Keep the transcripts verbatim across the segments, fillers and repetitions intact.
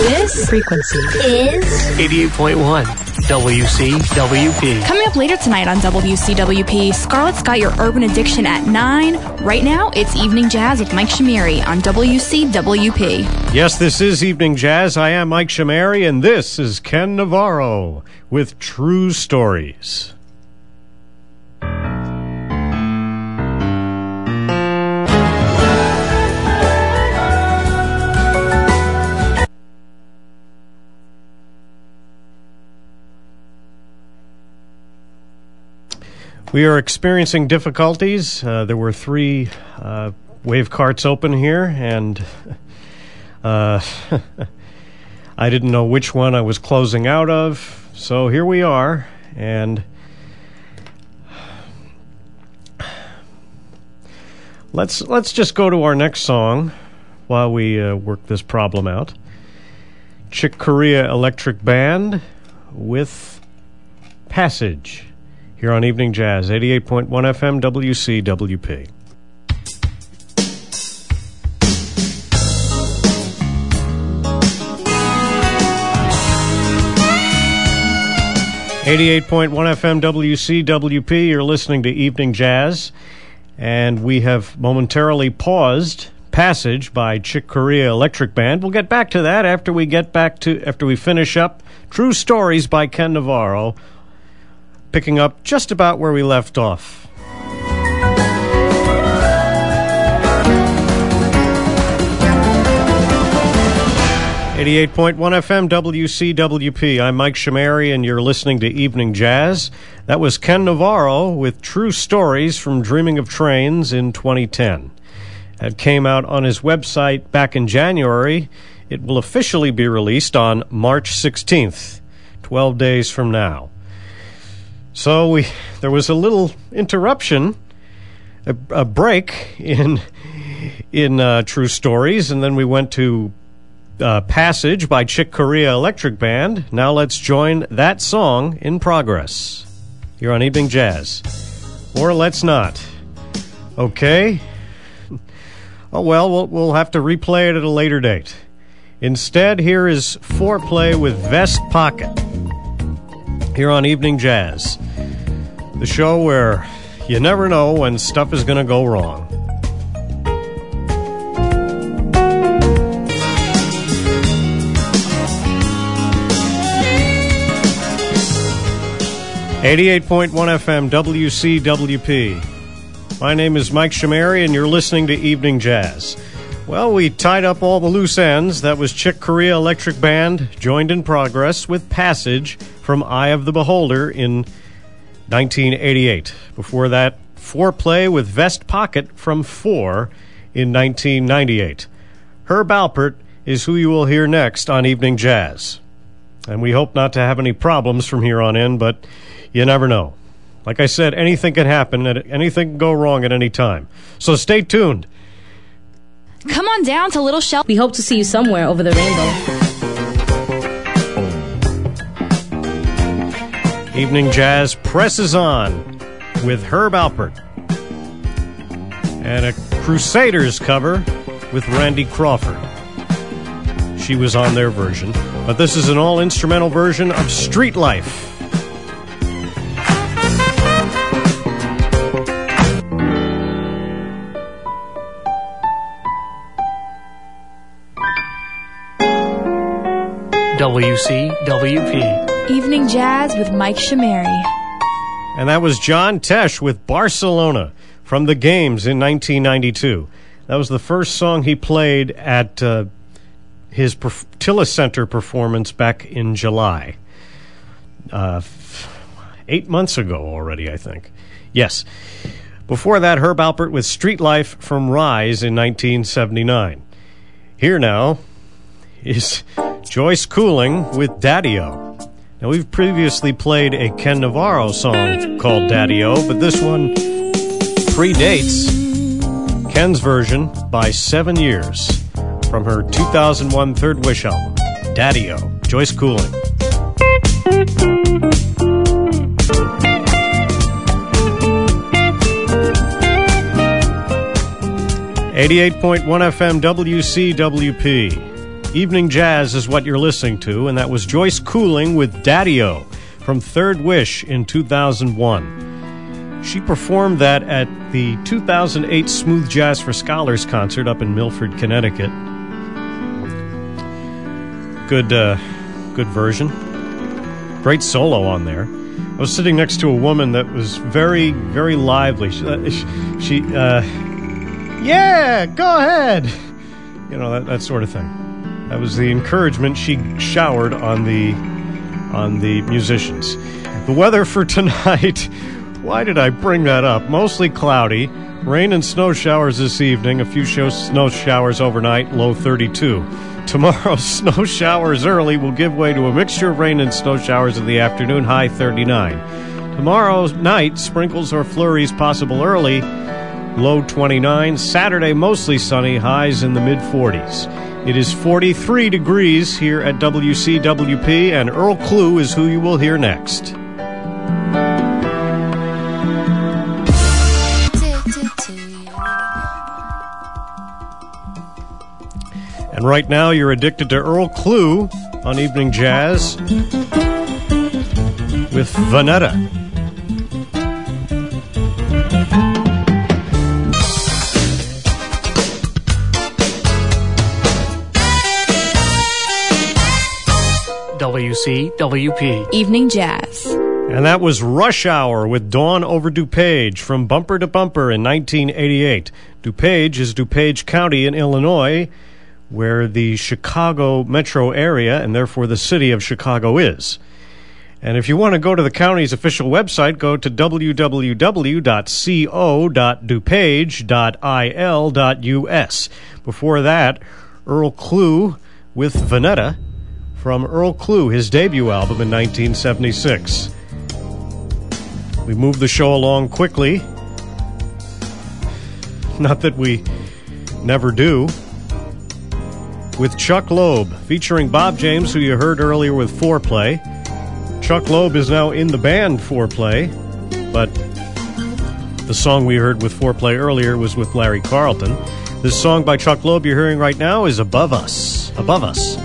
This frequency is eighty-eight point one W C W P. Coming up later tonight on W C W P, Scarlett's got your Urban Addiction at nine. Right now, it's Evening Jazz with Mike Shamiri on W C W P. Yes, this is Evening Jazz. I am Mike Shamiri, and this is Ken Navarro with True Stories. We are experiencing difficulties. Uh, there were three uh, wave carts open here, and uh, I didn't know which one I was closing out of. So here we are, and let's let's just go to our next song while we uh, work this problem out. Chick Corea Electric Band with Passage. Here on Evening Jazz, eighty-eight point one F M, W C W P. eighty-eight point one F M, W C W P, you're listening to Evening Jazz, and we have momentarily paused Passage by Chick Corea Electric Band. We'll get back to that after we get back to, after we finish up True Stories by Ken Navarro, picking up just about where we left off. eighty-eight point one F M, W C W P. I'm Mike Shamiri, and you're listening to Evening Jazz. That was Ken Navarro with True Stories from Dreaming of Trains in twenty ten. It came out on his website back in January. It will officially be released on March sixteenth, twelve days from now. So we there was a little interruption, a, a break in in uh, True Stories, and then we went to uh, Passage by Chick Corea Electric Band. Now let's join that song in progress here on Evening Jazz. Or let's not. Okay? Oh, well, we'll, we'll have to replay it at a later date. Instead, here is Foreplay with Vest Pocket. Here on Evening Jazz, the show where you never know when stuff is going to go wrong. eighty-eight point one F M, W C W P. My name is Mike Shamiri, and you're listening to Evening Jazz. Well, we tied up all the loose ends. That was Chick Corea Electric Band, joined in progress with Passage from Eye of the Beholder in nineteen eighty-eight. Before that, Foreplay with Vest Pocket from Four in nineteen ninety-eight. Herb Alpert is who you will hear next on Evening Jazz. And we hope not to have any problems from here on in, but you never know. Like I said, anything can happen, anything can go wrong at any time. So stay tuned. Come on down to Little Shell. We hope to see you somewhere over the rainbow. Evening Jazz presses on with Herb Alpert. And a Crusaders cover with Randy Crawford. She was on their version. But this is an all-instrumental version of Street Life. W C W P. Evening Jazz with Mike Shamiri. And that was John Tesh with Barcelona from the Games in nineteen ninety-two. That was the first song he played at uh, his perf- Tilla Center performance back in July. Uh, f- eight months ago already, I think. Yes. Before that, Herb Alpert with Street Life from Rise in nineteen seventy-nine. Here now is Joyce Cooling with Daddy-O. Now, we've previously played a Ken Navarro song called Daddy-O, but this one predates Ken's version by seven years from her two thousand one Third Wish album, Daddy-O, Joyce Cooling. eighty-eight point one F M W C W P. Evening Jazz is what you're listening to, and that was Joyce Cooling with Daddy-O from Third Wish in two thousand one. She performed that at the two thousand eight Smooth Jazz for Scholars concert up in Milford, Connecticut. Good, uh, good version. Great solo on there. I was sitting next to a woman that was very, very lively. She, uh, she uh, yeah, go ahead. You know, that, that sort of thing. That was the encouragement she showered on the on the musicians. The weather for tonight, why did I bring that up? Mostly cloudy, rain and snow showers this evening, a few show snow showers overnight, low thirty-two. Tomorrow's snow showers early will give way to a mixture of rain and snow showers in the afternoon, high thirty-nine. Tomorrow night, sprinkles or flurries possible early, low twenty-nine. Saturday, mostly sunny, highs in the mid-forties. It is forty-three degrees here at W C W P, and Earl Klugh is who you will hear next. And right now, you're addicted to Earl Klugh on Evening Jazz with Vanetta. W C W P Evening Jazz. And that was Rush Hour with Dawn over DuPage from Bumper to Bumper in nineteen eighty-eight. DuPage is DuPage County in Illinois, where the Chicago metro area and therefore the city of Chicago is. And if you want to go to the county's official website, go to w w w dot co dot dupage dot i l dot u s. Before that, Earl Klugh with Vanetta from Earl Klugh, his debut album in nineteen seventy-six. We move the show along quickly. Not that we never do. With Chuck Loeb, featuring Bob James, who you heard earlier with Foreplay. Chuck Loeb is now in the band Foreplay, but the song we heard with Foreplay earlier was with Larry Carlton. This song by Chuck Loeb you're hearing right now is Above Us. Above Us.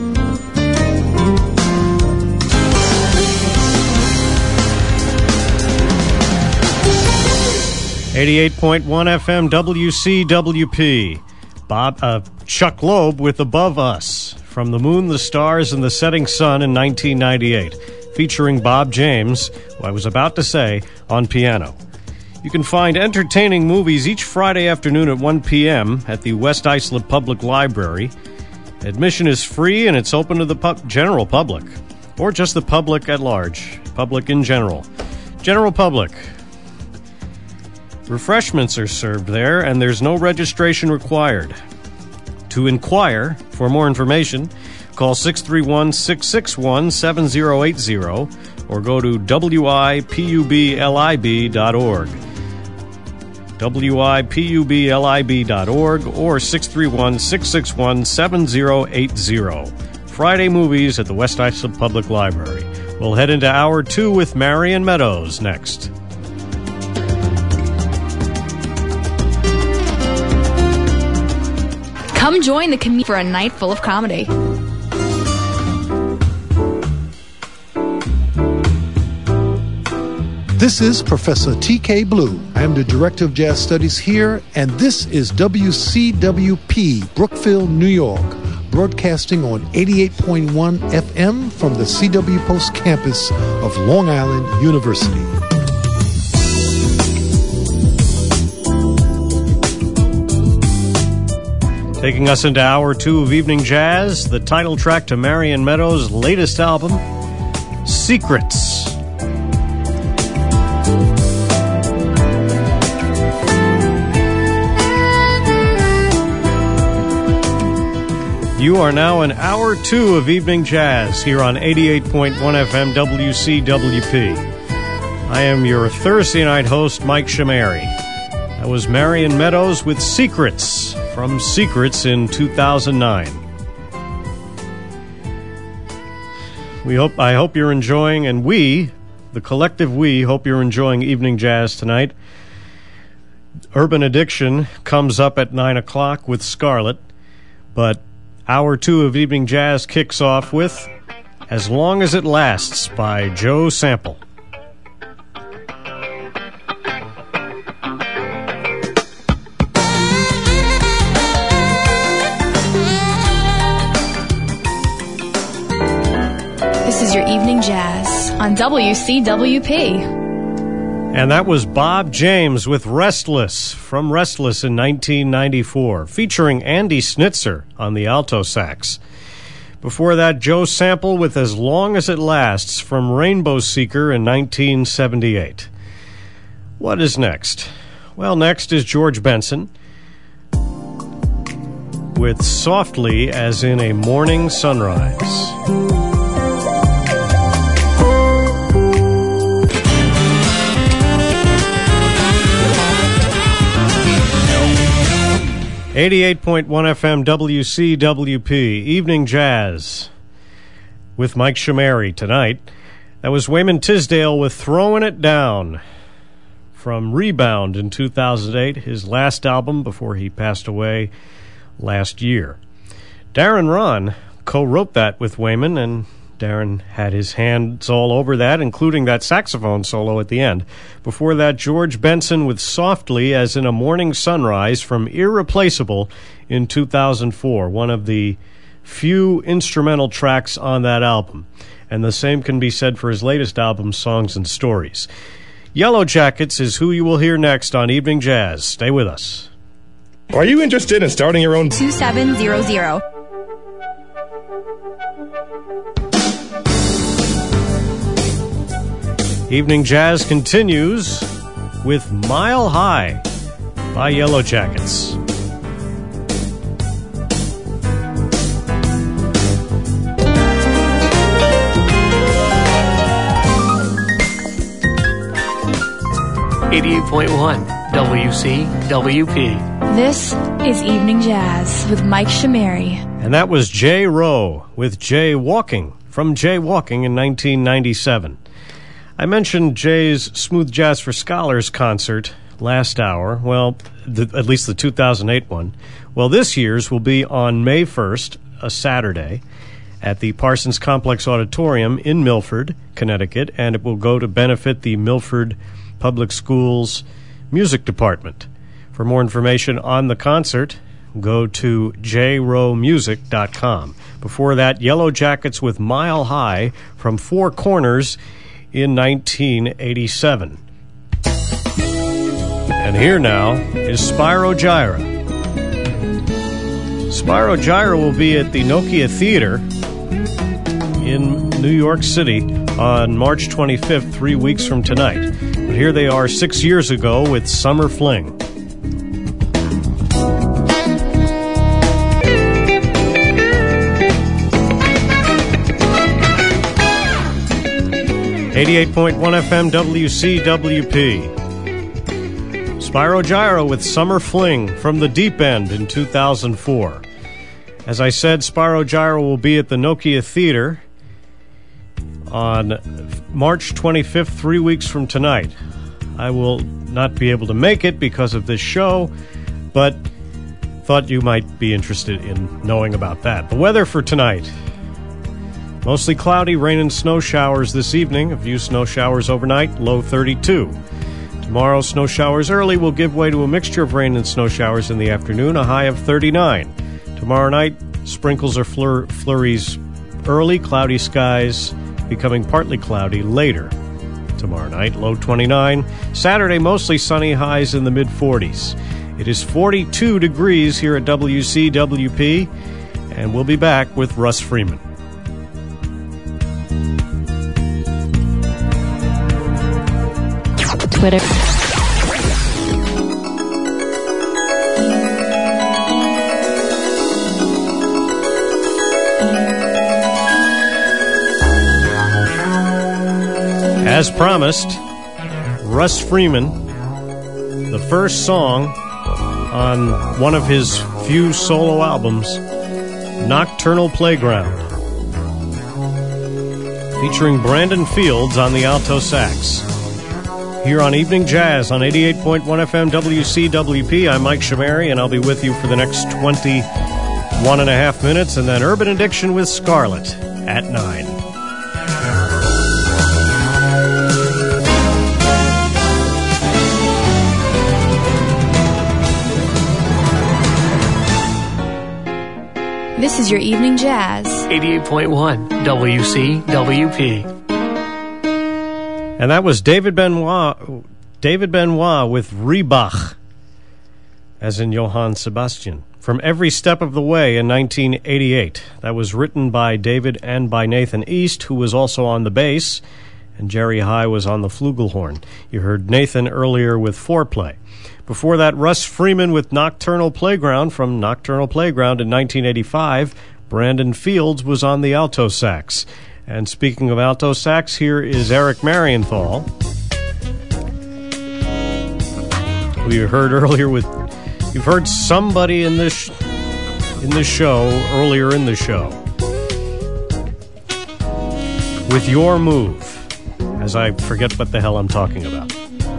eighty-eight point one F M W C W P. Bob, uh, Chuck Loeb with Above Us from The Moon, the Stars, and the Setting Sun in nineteen ninety-eight, featuring Bob James, who I was about to say, on piano. You can find entertaining movies each Friday afternoon at one p.m. at the West Islip Public Library. Admission is free and it's open to the pu- general public, or just the public at large, public in general. General public. Refreshments are served there, and there's no registration required. To inquire, for more information, call six three one, six six one, seven zero eight zero or go to w i p u b lib dot org. w i p u b lib dot org or six three one, six six one, seven zero eight zero. Friday movies at the West Islip Public Library. We'll head into hour two with Marion Meadows next. Come join the community for a night full of comedy. This is Professor T K Blue. I am the Director of Jazz Studies here, and this is W C W P, Brookfield, New York, broadcasting on eighty-eight point one F M from the C W Post campus of Long Island University. Taking us into hour two of Evening Jazz, the title track to Marion Meadows' latest album, Secrets. You are now in hour two of Evening Jazz here on eighty-eight point one F M W C W P. I am your Thursday night host, Mike Shamari. That was Marion Meadows with Secrets from Secrets in two thousand nine. We hope I hope you're enjoying, and we, the collective we, hope you're enjoying Evening Jazz tonight. Urban Addiction comes up at nine o'clock with Scarlett, but Hour two of Evening Jazz kicks off with As Long as It Lasts by Joe Sample. This is your Evening Jazz on W C W P. And that was Bob James with Restless, from Restless in nineteen ninety-four, featuring Andy Snitzer on the alto sax. Before that, Joe Sample with As Long as It Lasts, from Rainbow Seeker in nineteen seventy-eight. What is next? Well, next is George Benson with Softly as in a Morning Sunrise. eighty-eight point one F M W C W P, Evening Jazz, with Mike Shamari tonight. That was Wayman Tisdale with Throwing It Down, from Rebound in two thousand eight, his last album before he passed away last year. Darren Ron co-wrote that with Wayman, and Darren had his hands all over that, including that saxophone solo at the end. Before that, George Benson with Softly as in a Morning Sunrise, from Irreplaceable in two thousand four, one of the few instrumental tracks on that album. And the same can be said for his latest album, Songs and Stories. Yellow Jackets is who you will hear next on Evening Jazz. Stay with us. Are you interested in starting your own? two seven zero zero. Evening Jazz continues with Mile High by Yellow Jackets. eighty-eight point one W C W P. This is Evening Jazz with Mike Shamari. And that was Jay Rowe with Jay Walking, from Jay Walking in nineteen ninety-seven. I mentioned Jay's Smooth Jazz for Scholars concert last hour, well, the, at least the two thousand eight one. Well, this year's will be on May first, a Saturday, at the Parsons Complex Auditorium in Milford, Connecticut, and it will go to benefit the Milford Public Schools Music Department. For more information on the concert, go to j row music dot com. Before that, Yellow Jackets with Mile High from Four Corners in nineteen eighty-seven. And here now is Spyro Gyra. Spyro Gyra will be at the Nokia Theater in New York City on March twenty-fifth, three weeks from tonight. But here they are six years ago with Summer Fling. eighty-eight point one F M W C W P. Spyro Gyra with Summer Fling from the Deep End in two thousand four. As I said, Spyro Gyra will be at the Nokia Theater on March twenty-fifth, three weeks from tonight. I will not be able to make it because of this show, but thought you might be interested in knowing about that. The weather for tonight: mostly cloudy, rain and snow showers this evening. A few snow showers overnight, low thirty-two. Tomorrow, snow showers early will give way to a mixture of rain and snow showers in the afternoon, a high of thirty-nine. Tomorrow night, sprinkles or flur- flurries early, cloudy skies becoming partly cloudy later. Tomorrow night, low twenty-nine. Saturday, mostly sunny, highs in the mid-forties. It is forty-two degrees here at W C W P, and we'll be back with Russ Freeman. Twitter. As promised, Russ Freeman, the first song on one of his few solo albums, Nocturnal Playground, featuring Brandon Fields on the alto sax. Here on Evening Jazz on eighty-eight point one F M W C W P, I'm Mike Shamari, and I'll be with you for the next twenty one and a half minutes, and then Urban Addiction with Scarlet at nine. This is your Evening Jazz. eighty-eight point one W C W P. And that was David Benoit, David Benoit with Reebach, as in Johann Sebastian, from Every Step of the Way in nineteen eighty-eight. That was written by David and by Nathan East, who was also on the bass, and Jerry High was on the flugelhorn. You heard Nathan earlier with Foreplay. Before that, Russ Freeman with Nocturnal Playground from Nocturnal Playground in nineteen eighty-five. Brandon Fields was on the alto sax. And speaking of alto sax, here is Eric Marienthal, who you heard earlier with... You've heard somebody in this in this show, earlier in the show, with Your Move, as I forget what the hell I'm talking about.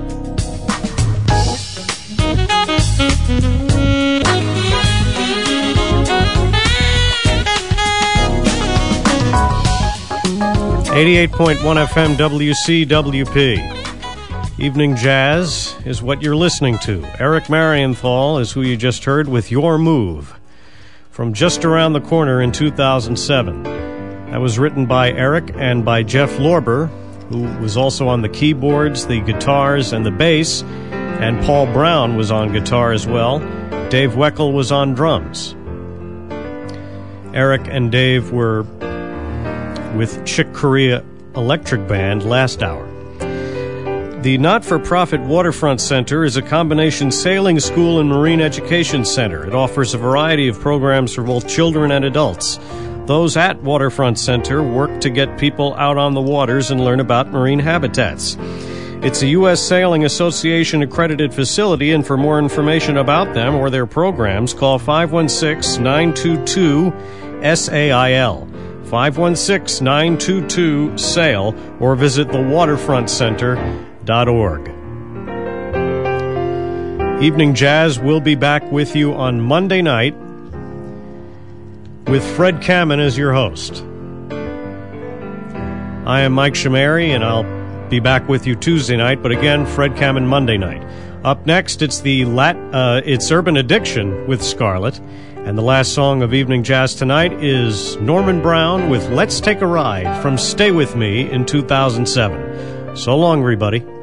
eighty-eight point one F M W C W P. Evening Jazz is what you're listening to. Eric Marienthal is who you just heard with Your Move, from Just Around the Corner in two thousand seven. That was written by Eric and by Jeff Lorber, who was also on the keyboards, the guitars, and the bass, and Paul Brown was on guitar as well. Dave Weckl was on drums. Eric and Dave were with Chick Corea Electric Band last hour. The not-for-profit Waterfront Center is a combination sailing school and marine education center. It offers a variety of programs for both children and adults. Those at Waterfront Center work to get people out on the waters and learn about marine habitats. It's a U S Sailing Association accredited facility, and for more information about them or their programs, call five one six, nine two two, S A I L. five one six, nine two two, SAIL, or visit the waterfront center dot org. Evening Jazz will be back with you on Monday night with Fred Kamen as your host. I am Mike Shamari, and I'll be back with you Tuesday night, but again, Fred Kamen Monday night. Up next, it's the Lat, uh, it's Urban Addiction with Scarlet, and the last song of Evening Jazz tonight is Norman Brown with Let's Take a Ride from Stay With Me in two thousand seven. So long, everybody.